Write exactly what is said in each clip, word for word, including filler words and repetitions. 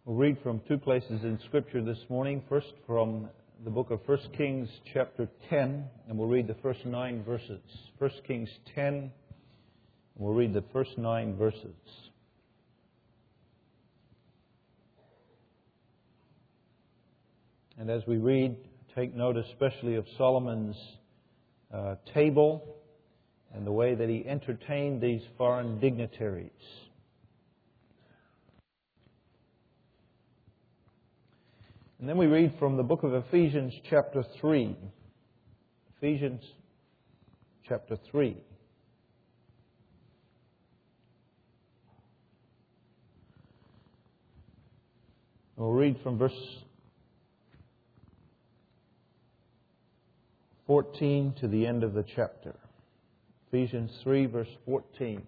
We'll read from two places in Scripture this morning. First from the book of First Kings chapter ten, and we'll read the first nine verses. First Kings ten, and we'll read the first nine verses. And as we read, take note especially of Solomon's uh, table and the way that he entertained these foreign dignitaries. And then we read from the book of Ephesians chapter three. Ephesians chapter three. We'll read from verse fourteen to the end of the chapter. Ephesians three, verse fourteen.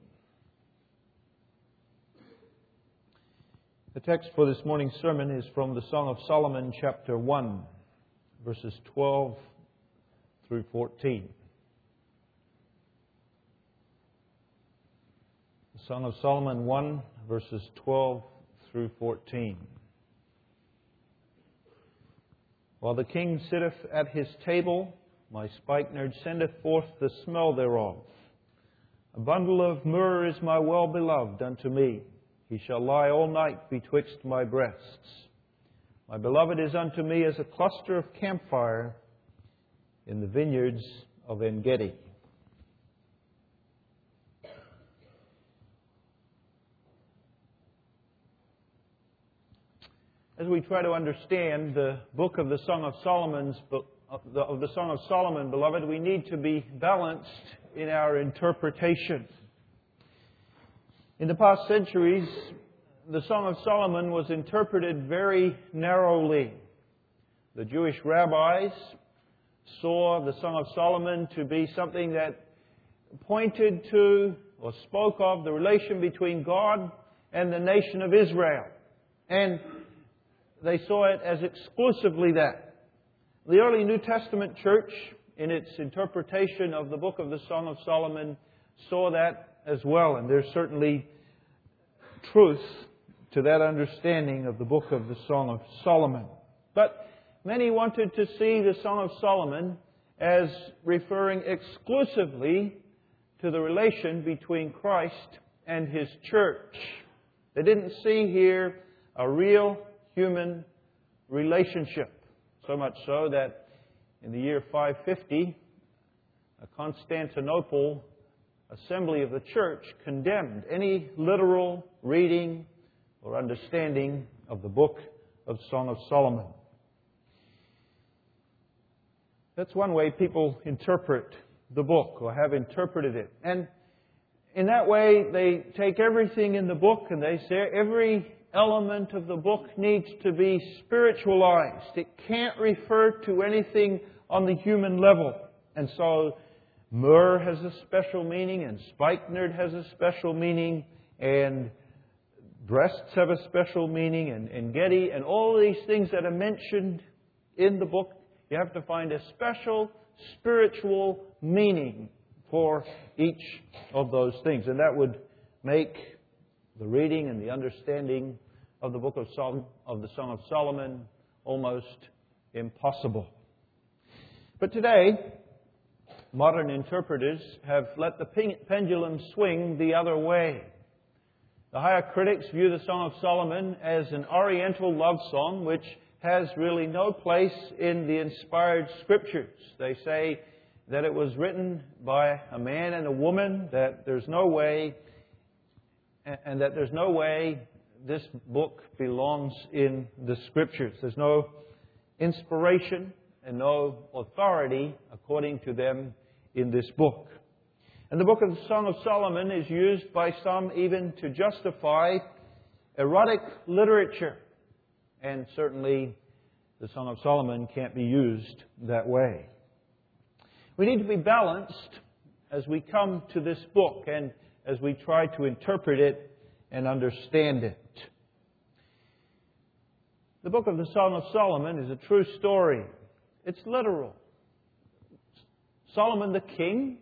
The text for this morning's sermon is from the Song of Solomon, chapter one, verses twelve through fourteen. The Song of Solomon one, verses twelve through fourteen. While the king sitteth at his table, my spikenard sendeth forth the smell thereof. A bundle of myrrh is my well-beloved unto me. He shall lie all night betwixt my breasts. My beloved is unto me as a cluster of camphire in the vineyards of En-gedi. As we try to understand the book of the Song of Solomon's of the, of the Song of Solomon, beloved, we need to be balanced in our interpretation. In the past centuries, the Song of Solomon was interpreted very narrowly. The Jewish rabbis saw the Song of Solomon to be something that pointed to or spoke of the relation between God and the nation of Israel. And they saw it as exclusively that. The early New Testament church, in its interpretation of the book of the Song of Solomon, saw that as well. And there's certainly truth to that understanding of the book of the Song of Solomon. But many wanted to see the Song of Solomon as referring exclusively to the relation between Christ and His church. They didn't see here a real human relationship. So much so that in the year five fifty, a Constantinople assembly of the church condemned any literal reading or understanding of the book of Song of Solomon. That's one way people interpret the book or have interpreted it. And in that way, they take everything in the book and they say every element of the book needs to be spiritualized. It can't refer to anything on the human level. And so myrrh has a special meaning, and spikenard has a special meaning, and breasts have a special meaning, and En-gedi, and all these things that are mentioned in the book, you have to find a special spiritual meaning for each of those things. And that would make the reading and the understanding of the book of Sol- of the Song of Solomon almost impossible. But today, modern interpreters have let the pendulum swing the other way. The higher critics view the Song of Solomon as an Oriental love song which has really no place in the inspired Scriptures. They say that it was written by a man and a woman, that there's no way, and that there's no way this book belongs in the Scriptures. There's no inspiration and no authority, according to them, in this book. And the book of the Song of Solomon is used by some even to justify erotic literature. And certainly the Song of Solomon can't be used that way. We need to be balanced as we come to this book and as we try to interpret it and understand it. The book of the Song of Solomon is a true story. It's literal. Solomon the king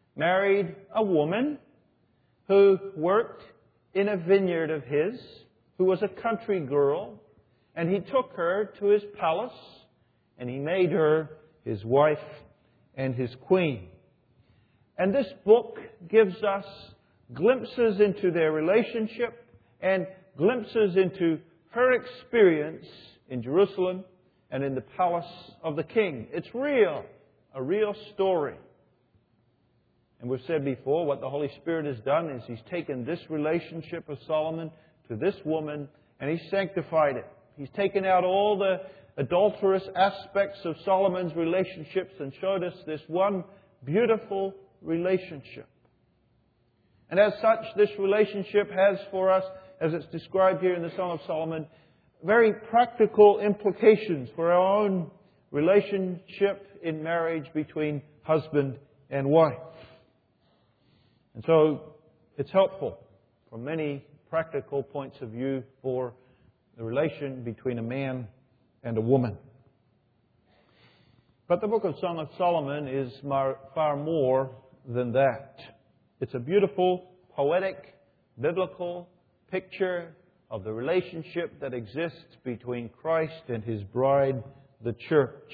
married a woman who worked in a vineyard of his. who was a country girl, and he took her to his palace, and he made her his wife and his queen. And this book gives us glimpses into their relationship and glimpses into her experience in Jerusalem and in the palace of the king. It's real, a real story. And we've said before, what the Holy Spirit has done is He's taken this relationship of Solomon to this woman and He's sanctified it. He's taken out all the adulterous aspects of Solomon's relationships and showed us this one beautiful relationship. And as such, this relationship has for us, as it's described here in the Song of Solomon, very practical implications for our own relationship in marriage between husband and wife. And so it's helpful from many practical points of view for the relation between a man and a woman. But the book of Song of Solomon is far more than that. It's a beautiful, poetic, biblical picture of the relationship that exists between Christ and His bride, the church.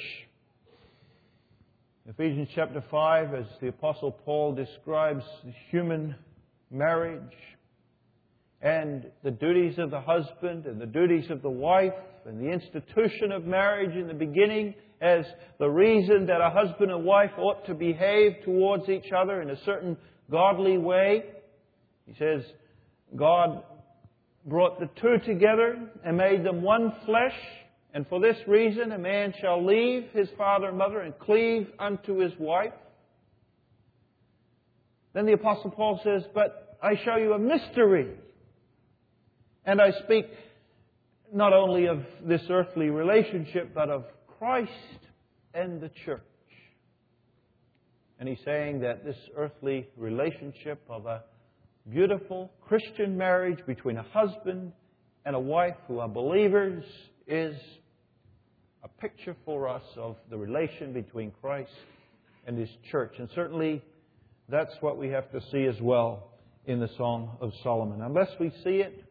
Ephesians chapter five, as the Apostle Paul describes human marriage and the duties of the husband and the duties of the wife and the institution of marriage in the beginning as the reason that a husband and wife ought to behave towards each other in a certain godly way. He says, God brought the two together and made them one flesh. And for this reason, a man shall leave his father and mother and cleave unto his wife. Then the Apostle Paul says, but I show you a mystery. And I speak not only of this earthly relationship, but of Christ and the church. And he's saying that this earthly relationship of a beautiful Christian marriage between a husband and a wife who are believers is a picture for us of the relation between Christ and His church. And certainly that's what we have to see as well in the Song of Solomon. Unless we see it,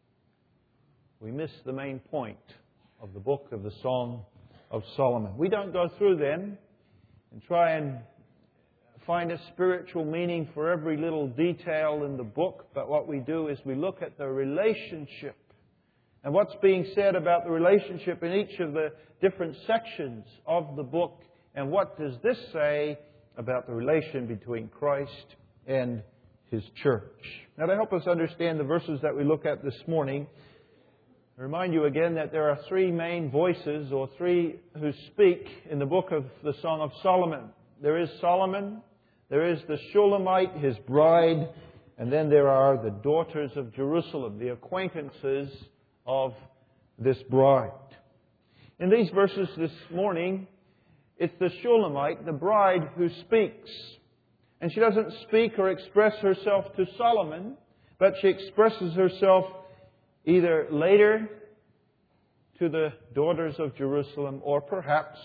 we miss the main point of the book of the Song of Solomon. We don't go through then and try and find a spiritual meaning for every little detail in the book, but what we do is we look at the relationship and what's being said about the relationship in each of the different sections of the book, and what does this say about the relation between Christ and His church. Now, to help us understand the verses that we look at this morning, I remind you again that there are three main voices, or three who speak in the book of the Song of Solomon. There is Solomon, there is the Shulamite, his bride, and then there are the daughters of Jerusalem, the acquaintances of this bride. In these verses this morning, it's the Shulamite, the bride, who speaks. And she doesn't speak or express herself to Solomon, but she expresses herself either later to the daughters of Jerusalem, or perhaps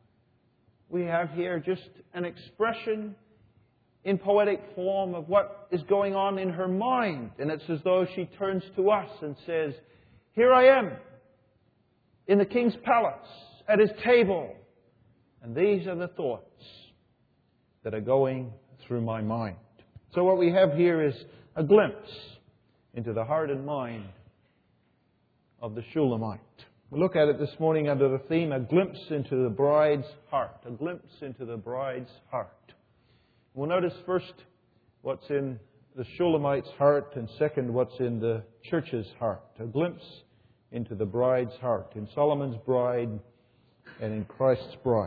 we have here just an expression in poetic form of what is going on in her mind. And it's as though she turns to us and says, here I am in the king's palace at his table, and these are the thoughts that are going through my mind. So what we have here is a glimpse into the heart and mind of the Shulamite. We'll look at it this morning under the theme, a glimpse into the bride's heart. A glimpse into the bride's heart. We'll notice first what's in the Shulamite's heart, and second, what's in the church's heart. A glimpse into the bride's heart, in Solomon's bride and in Christ's bride.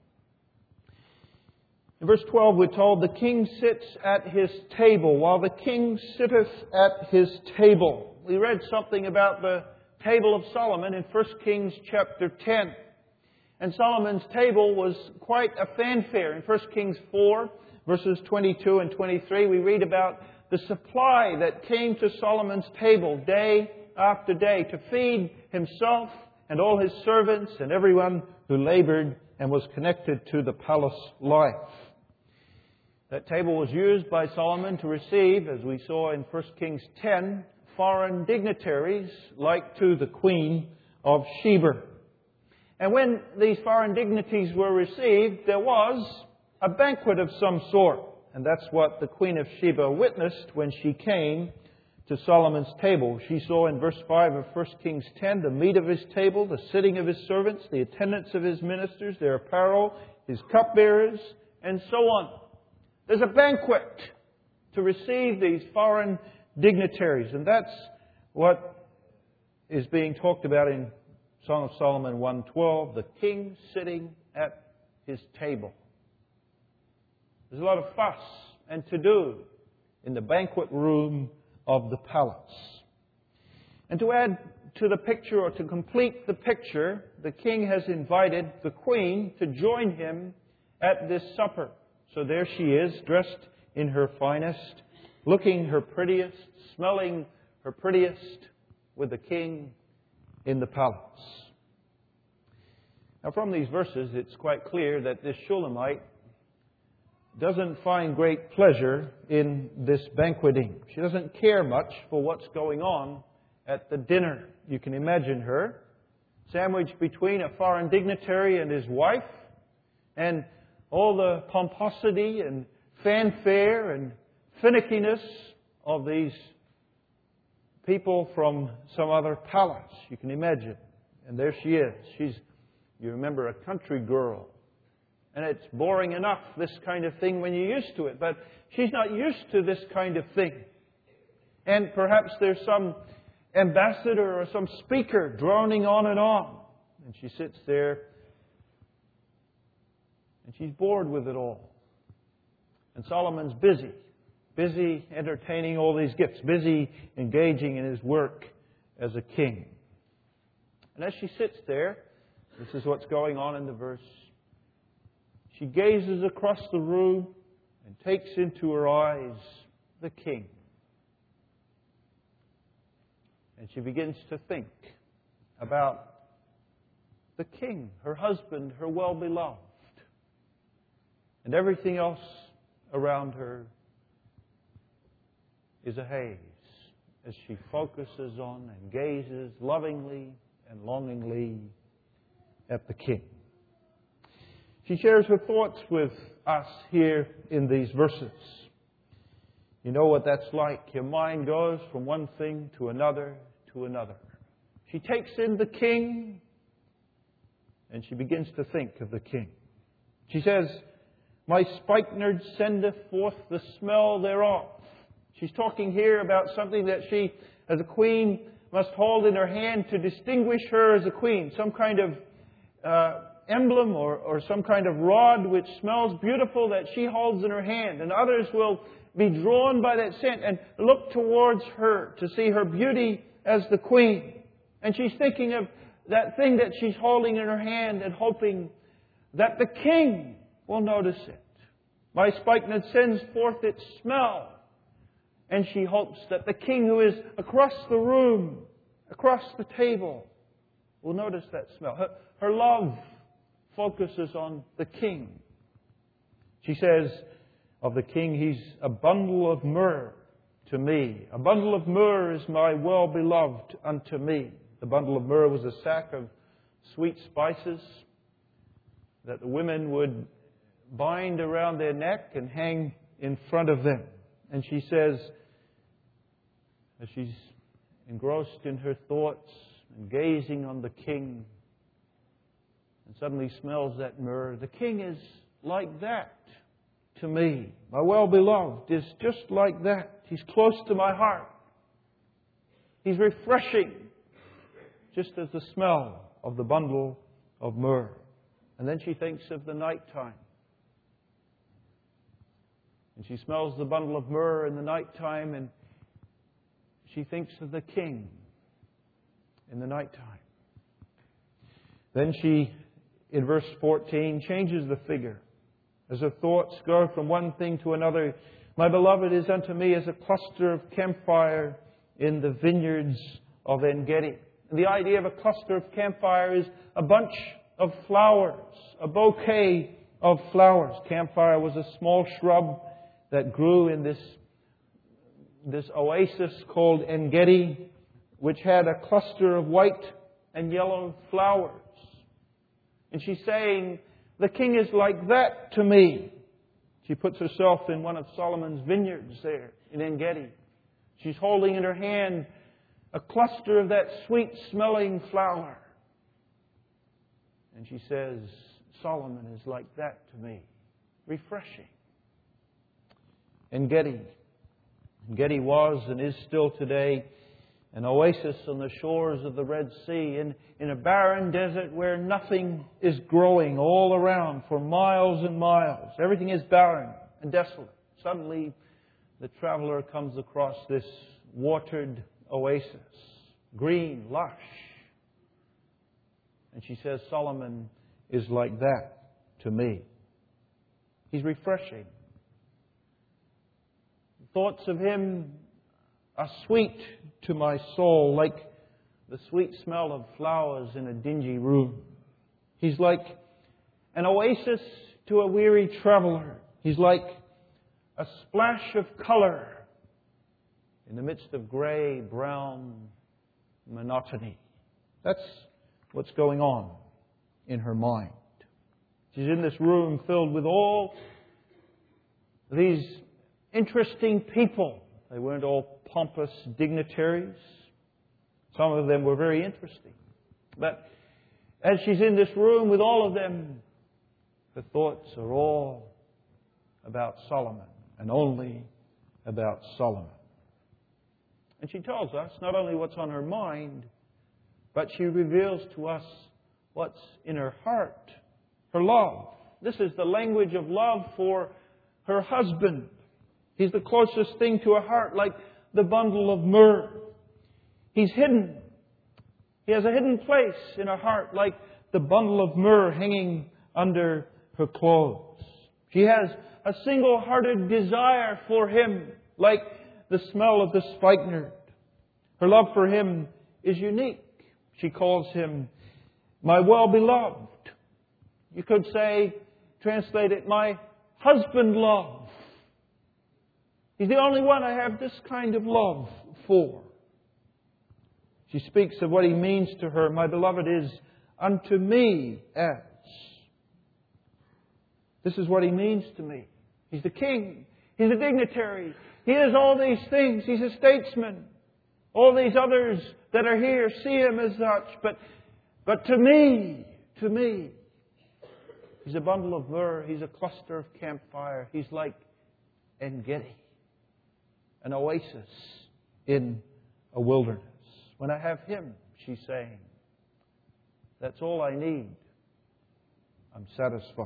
In verse twelve, we're told, the king sits at his table, while the king sitteth at his table. We read something about the table of Solomon in First Kings chapter ten. And Solomon's table was quite a fanfare. In First Kings four, verses twenty-two and twenty-three, we read about the supply that came to Solomon's table day after day to feed himself and all his servants and everyone who labored and was connected to the palace life. That table was used by Solomon to receive, as we saw in First Kings ten, foreign dignitaries, like to the Queen of Sheba. And when these foreign dignities were received, there was a banquet of some sort. And that's what the Queen of Sheba witnessed when she came to Solomon's table. She saw in verse five of First Kings ten the meat of his table, the sitting of his servants, the attendance of his ministers, their apparel, his cupbearers, and so on. There's a banquet to receive these foreign dignitaries. And that's what is being talked about in Song of Solomon one twelve, the king sitting at his table. There's a lot of fuss and to-do in the banquet room of the palace. And to add to the picture, or to complete the picture, the king has invited the queen to join him at this supper. So there she is, dressed in her finest, looking her prettiest, smelling her prettiest, with the king in the palace. Now from these verses, it's quite clear that this Shulamite doesn't find great pleasure in this banqueting. She doesn't care much for what's going on at the dinner. You can imagine her sandwiched between a foreign dignitary and his wife, and all the pomposity and fanfare and finickiness of these people from some other palace. You can imagine. And there she is. She's, you remember, a country girl. And it's boring enough, this kind of thing, when you're used to it. But she's not used to this kind of thing. And perhaps there's some ambassador or some speaker droning on and on. And she sits there and she's bored with it all. And Solomon's busy. Busy entertaining all these gifts. Busy engaging in his work as a king. And as she sits there, this is what's going on in the verse. She gazes across the room and takes into her eyes the king. And she begins to think about the king, her husband, her well-beloved, and everything else around her is a haze as she focuses on and gazes lovingly and longingly at the king. She shares her thoughts with us here in these verses. You know what that's like. Your mind goes from one thing to another to another. She takes in the king and she begins to think of the king. She says, "My spikenard sendeth forth the smell thereof." She's talking here about something that she, as a queen, must hold in her hand to distinguish her as a queen. Some kind of uh, emblem or, or some kind of rod which smells beautiful that she holds in her hand. And others will be drawn by that scent and look towards her to see her beauty as the queen. And she's thinking of that thing that she's holding in her hand and hoping that the king will notice it. My spikenard sends forth its smell. And she hopes that the king who is across the room, across the table, will notice that smell. Her, her love focuses on the king. She says of the king, he's a bundle of myrrh to me. A bundle of myrrh is my well-beloved unto me. The bundle of myrrh was a sack of sweet spices that the women would bind around their neck and hang in front of them. And she says, as she's engrossed in her thoughts and gazing on the king, and suddenly smells that myrrh, the king is like that to me. My well-beloved is just like that. He's close to my heart. He's refreshing, just as the smell of the bundle of myrrh. And then she thinks of the nighttime. And she smells the bundle of myrrh in the nighttime, and she thinks of the king in the nighttime. Then she, in verse fourteen, changes the figure. As her thoughts go from one thing to another, my beloved is unto me as a cluster of campfire in the vineyards of En-gedi. And the idea of a cluster of campfire is a bunch of flowers, a bouquet of flowers. Campfire was a small shrub that grew in this this oasis called En-Gedi, which had a cluster of white and yellow flowers. And she's saying, the king is like that to me. She puts herself in one of Solomon's vineyards there in En-Gedi. She's holding in her hand a cluster of that sweet-smelling flower. And she says, Solomon is like that to me. Refreshing. En-Gedi. En-Gedi was and is still today an oasis on the shores of the Red Sea, in, in a barren desert where nothing is growing all around for miles and miles. Everything is barren and desolate. Suddenly, the traveler comes across this watered oasis, green, lush. And she says, Solomon is like that to me. He's refreshing. Thoughts of him are sweet to my soul, like the sweet smell of flowers in a dingy room. He's like an oasis to a weary traveler. He's like a splash of color in the midst of grey, brown monotony. That's what's going on in her mind. She's in this room filled with all these interesting people. They weren't all pompous dignitaries. Some of them were very interesting. But as she's in this room with all of them, her thoughts are all about Solomon and only about Solomon. And she tells us not only what's on her mind, but she reveals to us what's in her heart, her love. This is the language of love for her husband. He's the closest thing to her heart, like the bundle of myrrh. He's hidden. He has a hidden place in her heart, like the bundle of myrrh hanging under her clothes. She has a single-hearted desire for him, like the smell of the spikenard. Her love for him is unique. She calls him my well-beloved. You could say, translate it, my husband love. He's the only one I have this kind of love for. She speaks of what he means to her. My beloved is unto me as. This is what he means to me. He's the king. He's a dignitary. He is all these things. He's a statesman. All these others that are here see him as such. But, but to me, to me, he's a bundle of myrrh. He's a cluster of campfire. He's like En-Gedi, an oasis in a wilderness. When I have him, she's saying, that's all I need. I'm satisfied.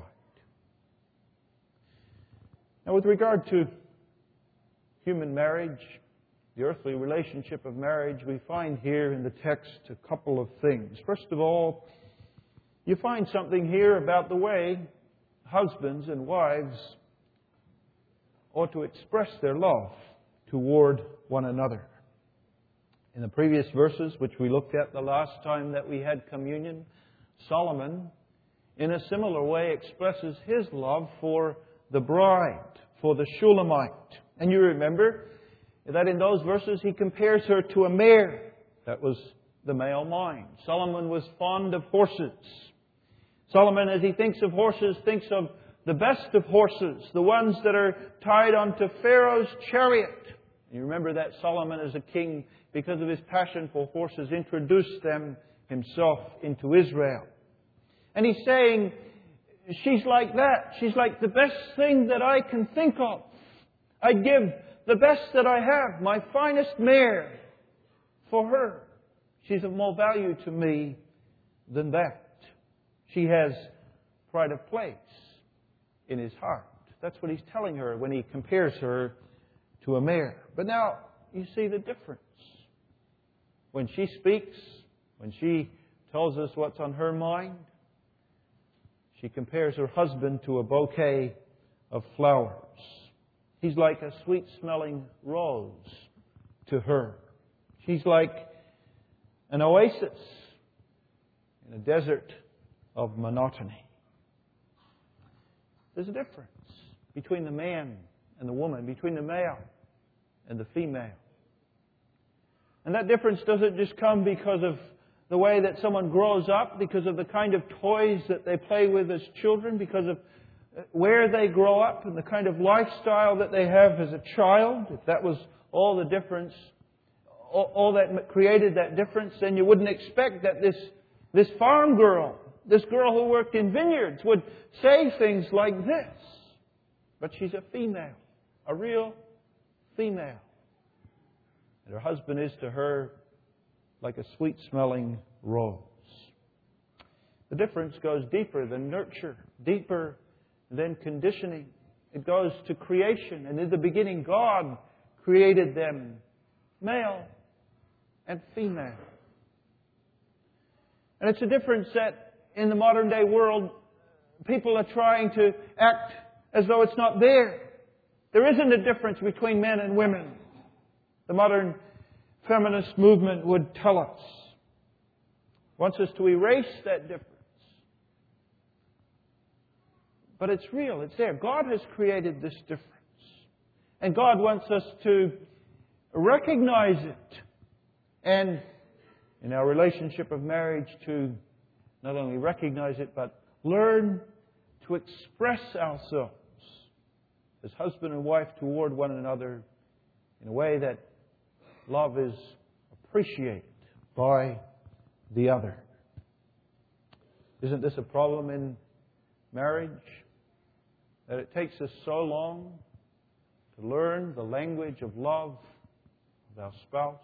Now, with regard to human marriage, the earthly relationship of marriage, we find here in the text a couple of things. First of all, you find something here about the way husbands and wives ought to express their love toward one another. In the previous verses, which we looked at the last time that we had communion, Solomon, in a similar way, expresses his love for the bride, for the Shulamite. And you remember that in those verses he compares her to a mare. That was the male mind. Solomon was fond of horses. Solomon, as he thinks of horses, thinks of the best of horses, the ones that are tied onto Pharaoh's chariot. You remember that Solomon, as a king, because of his passion for horses, introduced them himself into Israel. And he's saying, she's like that. She's like the best thing that I can think of. I'd give the best that I have, my finest mare, for her. She's of more value to me than that. She has pride of place in his heart. That's what he's telling her when he compares her to a mare. But now, you see the difference. When she speaks, when she tells us what's on her mind, she compares her husband to a bouquet of flowers. He's like a sweet-smelling rose to her. She's like an oasis in a desert of monotony. There's a difference between the man and the woman, between the male and the female. And that difference doesn't just come because of the way that someone grows up, because of the kind of toys that they play with as children, because of where they grow up and the kind of lifestyle that they have as a child. If that was all the difference, all, all that created that difference, then you wouldn't expect that this, this farm girl, this girl who worked in vineyards, would say things like this. But she's a female, a real female. And her husband is to her like a sweet-smelling rose. The difference goes deeper than nurture, deeper than conditioning. It goes to creation. And in the beginning, God created them, male and female. And it's a difference that in the modern day world, people are trying to act as though it's not there. There isn't a difference between men and women. The modern feminist movement would tell us, wants us to erase that difference. But it's real, it's there. God has created this difference. And God wants us to recognize it. And in our relationship of marriage, to not only recognize it, but learn to express ourselves as husband and wife toward one another in a way that love is appreciated by the other. Isn't this a problem in marriage? That it takes us so long to learn the language of love of our spouse.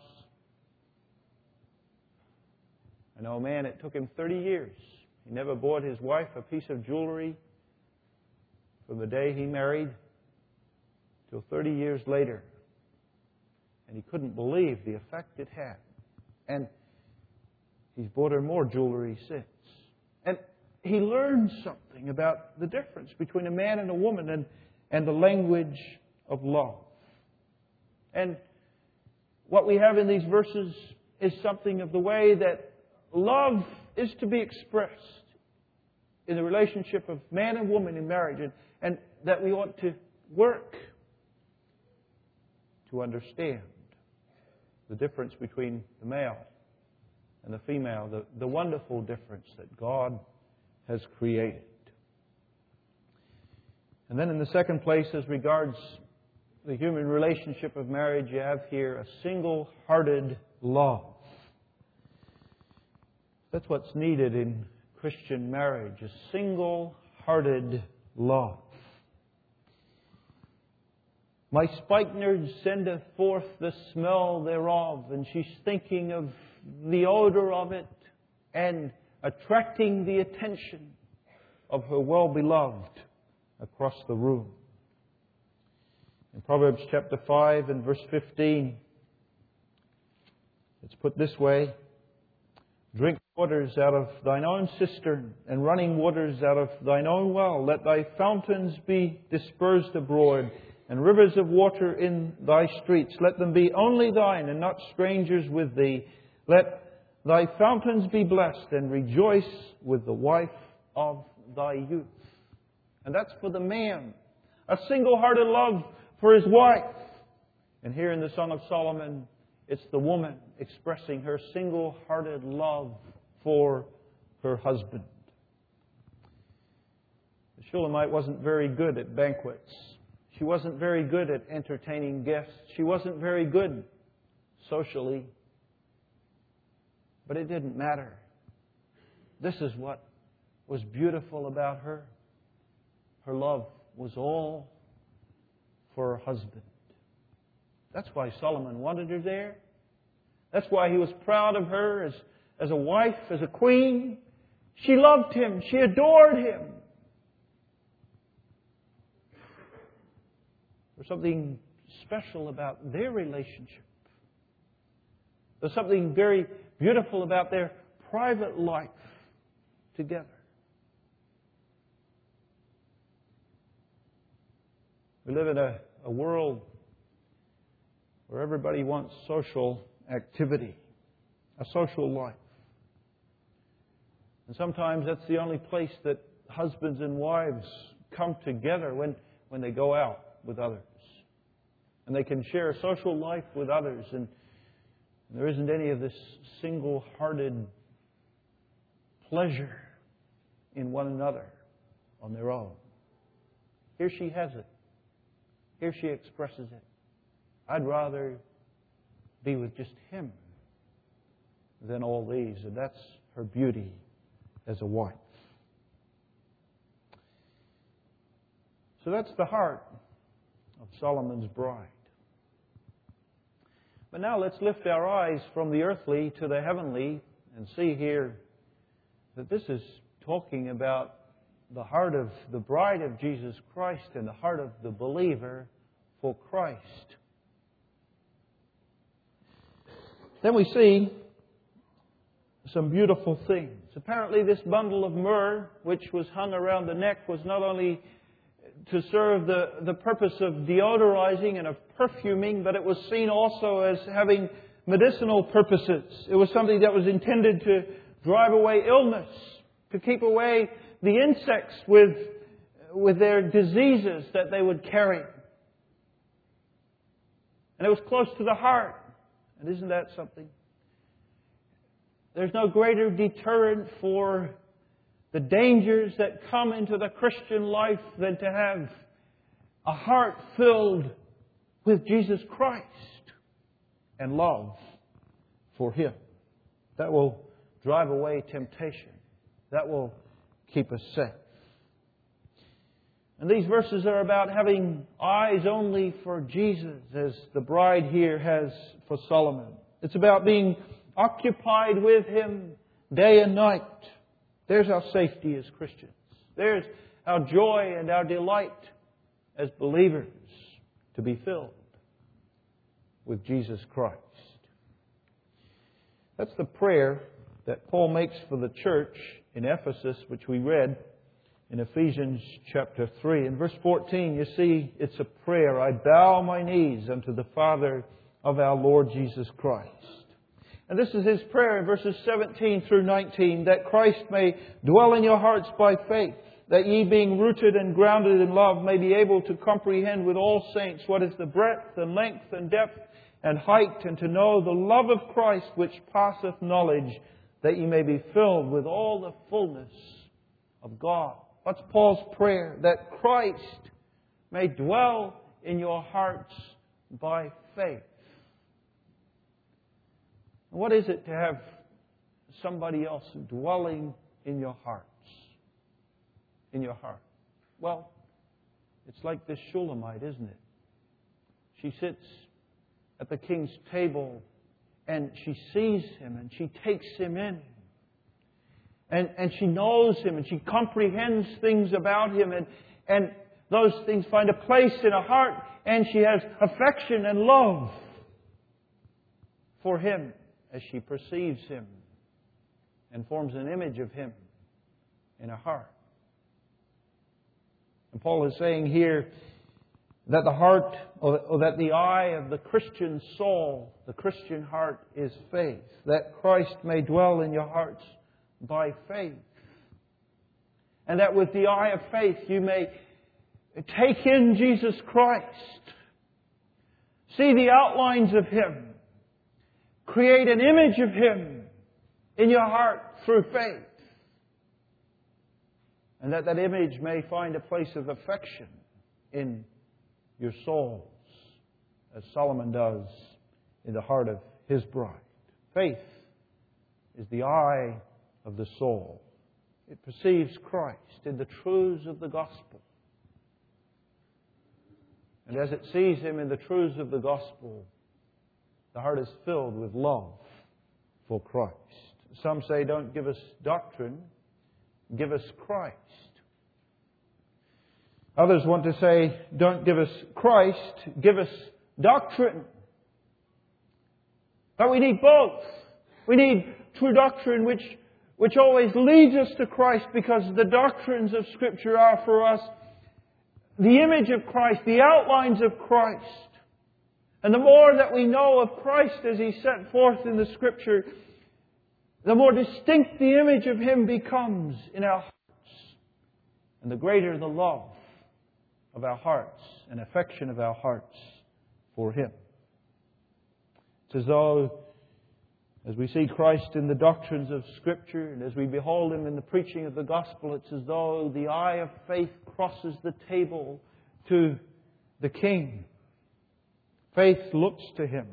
I know a man, it took him thirty years. He never bought his wife a piece of jewelry from the day he married till thirty years later. And he couldn't believe the effect it had. And he's bought her more jewelry since. And he learned something about the difference between a man and a woman and, and the language of love. And what we have in these verses is something of the way that love is to be expressed in the relationship of man and woman in marriage, and, and that we ought to work to understand the difference between the male and the female, the, the wonderful difference that God has created. And then in the second place, as regards the human relationship of marriage, you have here a single-hearted love. That's what's needed in Christian marriage, a single-hearted love. My spikenard sendeth forth the smell thereof, and she's thinking of the odor of it and attracting the attention of her well-beloved across the room. In Proverbs chapter five and verse fifteen, it's put this way: drink waters out of thine own cistern, and running waters out of thine own well. Let thy fountains be dispersed abroad, and rivers of water in thy streets. Let them be only thine, and not strangers with thee. Let thy fountains be blessed, and rejoice with the wife of thy youth. And that's for the man. A single-hearted love for his wife. And here in the Song of Solomon, it's the woman expressing her single-hearted love for her husband. The Shulamite wasn't very good at banquets. She wasn't very good at entertaining guests. She wasn't very good socially. But it didn't matter. This is what was beautiful about her. Her love was all for her husband. That's why Solomon wanted her there. That's why he was proud of her as, as a wife, as a queen. She loved him. She adored him. There's something special about their relationship. There's something very beautiful about their private life together. We live in a, a world where everybody wants social activity, a social life. And sometimes that's the only place that husbands and wives come together, when, when they go out with others. And And they can share a social life with others. And there isn't any of this single-hearted pleasure in one another on their own. Here she has it. Here she expresses it. I'd rather be with just Him than all these. And that's her beauty as a wife. So that's the heart of Solomon's bride. But now let's lift our eyes from the earthly to the heavenly and see here that this is talking about the heart of the bride of Jesus Christ and the heart of the believer for Christ. Then we see some beautiful things. Apparently this bundle of myrrh, which was hung around the neck, was not only to serve the, the purpose of deodorizing and of perfuming, but it was seen also as having medicinal purposes. It was something that was intended to drive away illness, to keep away the insects with, with their diseases that they would carry. And it was close to the heart. And isn't that something? There's no greater deterrent for the dangers that come into the Christian life than to have a heart filled with Jesus Christ and love for Him. That will drive away temptation. That will keep us safe. And these verses are about having eyes only for Jesus, as the bride here has for Solomon. It's about being occupied with Him day and night. There's our safety as Christians. There's our joy and our delight as believers, to be filled with Jesus Christ. That's the prayer that Paul makes for the church in Ephesus, which we read in Ephesians chapter three. In verse fourteen, you see, it's a prayer. I bow my knees unto the Father of our Lord Jesus Christ. And this is his prayer in verses seventeen through nineteen, that Christ may dwell in your hearts by faith, that ye being rooted and grounded in love may be able to comprehend with all saints what is the breadth and length and depth and height, and to know the love of Christ which passeth knowledge, that ye may be filled with all the fullness of God. What's Paul's prayer? That Christ may dwell in your hearts by faith. What is it to have somebody else dwelling in your hearts? In your heart? Well, it's like this Shulamite, isn't it? She sits at the king's table and she sees him and she takes him in. And, and she knows him and she comprehends things about him, and, and those things find a place in her heart, and she has affection and love for him as she perceives him and forms an image of him in her heart. And Paul is saying here that the heart, or that the eye of the Christian soul, the Christian heart, is faith. That Christ may dwell in your hearts by faith. And that with the eye of faith you may take in Jesus Christ. See the outlines of Him. Create an image of Him in your heart through faith. And that that image may find a place of affection in your souls, as Solomon does in the heart of his bride. Faith is the eye of the soul. It perceives Christ in the truths of the gospel. And as it sees Him in the truths of the gospel, the heart is filled with love for Christ. Some say, don't give us doctrine, give us Christ. Others want to say, don't give us Christ, give us doctrine. But we need both. We need true doctrine which, which always leads us to Christ, because the doctrines of Scripture are for us the image of Christ, the outlines of Christ. And the more that we know of Christ as He's set forth in the Scripture, the more distinct the image of Him becomes in our hearts. And the greater the love of our hearts and affection of our hearts for Him. It's as though, as we see Christ in the doctrines of Scripture, and as we behold Him in the preaching of the Gospel, it's as though the eye of faith crosses the table to the King. Faith looks to Him.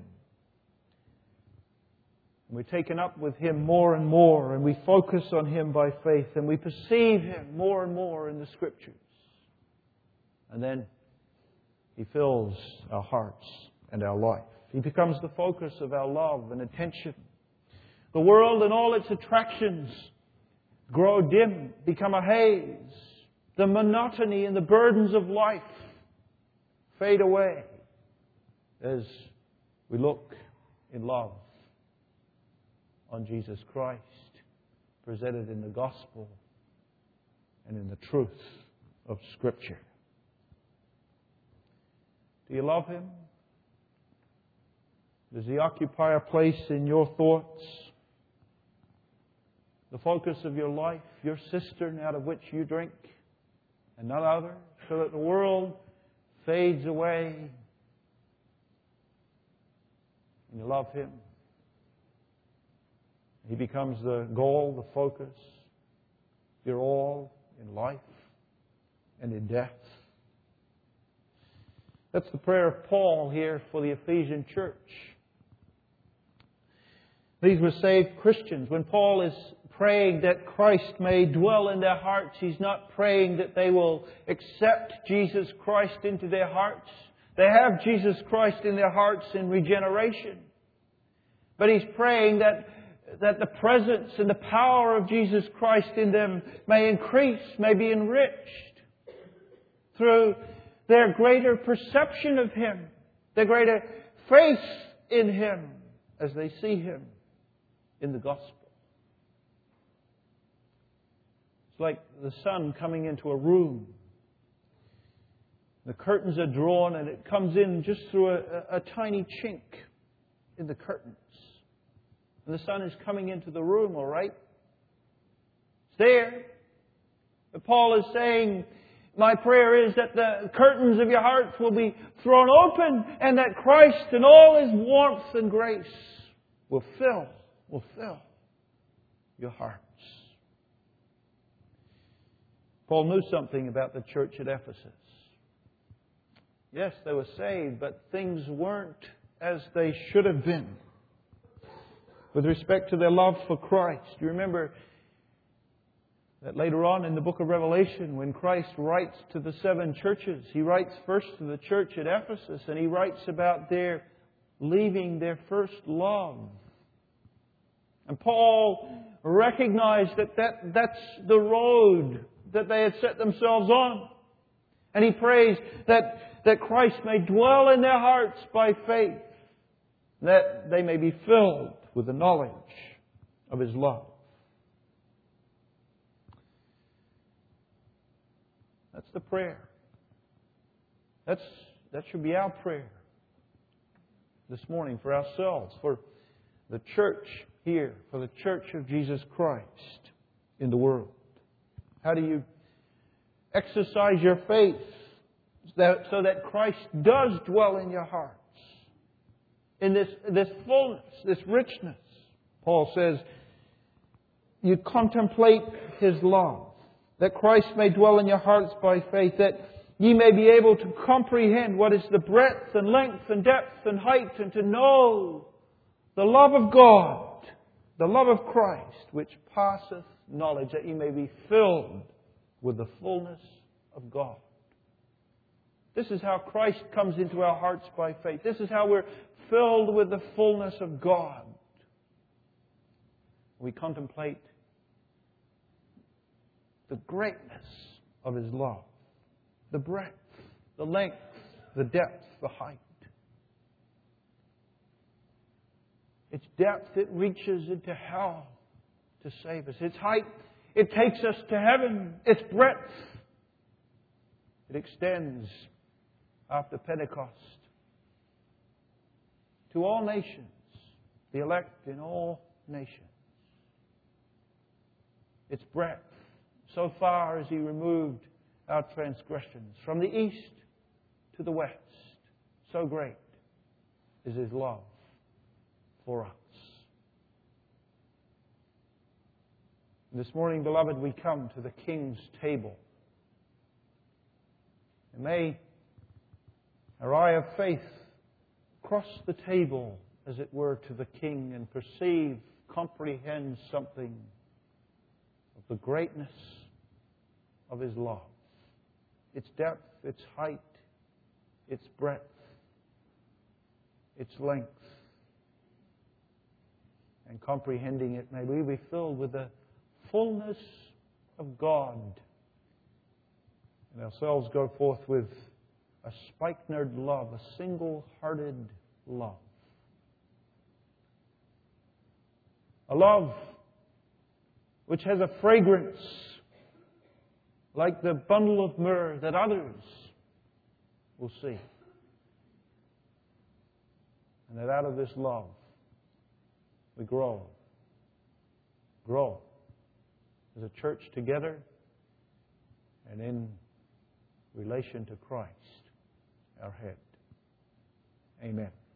And we're taken up with Him more and more, and we focus on Him by faith, and we perceive Him more and more in the Scriptures. And then He fills our hearts and our life. He becomes the focus of our love and attention. The world and all its attractions grow dim, become a haze. The monotony and the burdens of life fade away as we look in love on Jesus Christ, presented in the Gospel and in the truth of Scripture. Do you love Him? Does He occupy a place in your thoughts? The focus of your life, your cistern out of which you drink, and none other, so that the world fades away and you love Him. He becomes the goal, the focus, your all in life and in death. That's the prayer of Paul here for the Ephesian church. These were saved Christians. When Paul is praying that Christ may dwell in their hearts, he's not praying that they will accept Jesus Christ into their hearts. They have Jesus Christ in their hearts in regeneration. But he's praying that, that the presence and the power of Jesus Christ in them may increase, may be enriched through their greater perception of Him, their greater faith in Him as they see Him in the gospel. It's like the sun coming into a room. The curtains are drawn and it comes in just through a, a, a tiny chink in the curtains. And the sun is coming into the room, all right? It's there. But Paul is saying, my prayer is that the curtains of your hearts will be thrown open and that Christ in all His warmth and grace will fill, will fill your hearts. Paul knew something about the church at Ephesus. Yes, they were saved, but things weren't as they should have been with respect to their love for Christ. You remember that later on in the book of Revelation, when Christ writes to the seven churches, He writes first to the church at Ephesus, and He writes about their leaving their first love. And Paul recognized that, that that's the road that they had set themselves on. And he prays that, that Christ may dwell in their hearts by faith, that they may be filled with the knowledge of His love. That's the prayer. That's, that should be our prayer this morning for ourselves, for the church here, for the church of Jesus Christ in the world. How do you exercise your faith so that Christ does dwell in your hearts? In this, this fullness, this richness. Paul says, you contemplate His love, that Christ may dwell in your hearts by faith, that ye may be able to comprehend what is the breadth and length and depth and height, and to know the love of God, the love of Christ, which passeth knowledge, that ye may be filled with the fullness of God. This is how Christ comes into our hearts by faith. This is how we're filled with the fullness of God. We contemplate the greatness of His love, the breadth, the length, the depth, the height. Its depth, it reaches into hell to save us. Its height, it takes us to heaven. Its breadth, it extends after Pentecost to all nations, the elect in all nations. Its breadth, so far as He removed our transgressions from the east to the west, so great is His love for us. This morning, beloved, we come to the King's table. And may our eye of faith cross the table, as it were, to the King and perceive, comprehend something of the greatness of His love. Its depth, its height, its breadth, its length. And comprehending it, may we be filled with the fullness of God, and ourselves go forth with a spikenard love, a single-hearted love. A love which has a fragrance like the bundle of myrrh that others will see. And that out of this love we grow, grow as a church together and in relation to Christ, our head. Amen.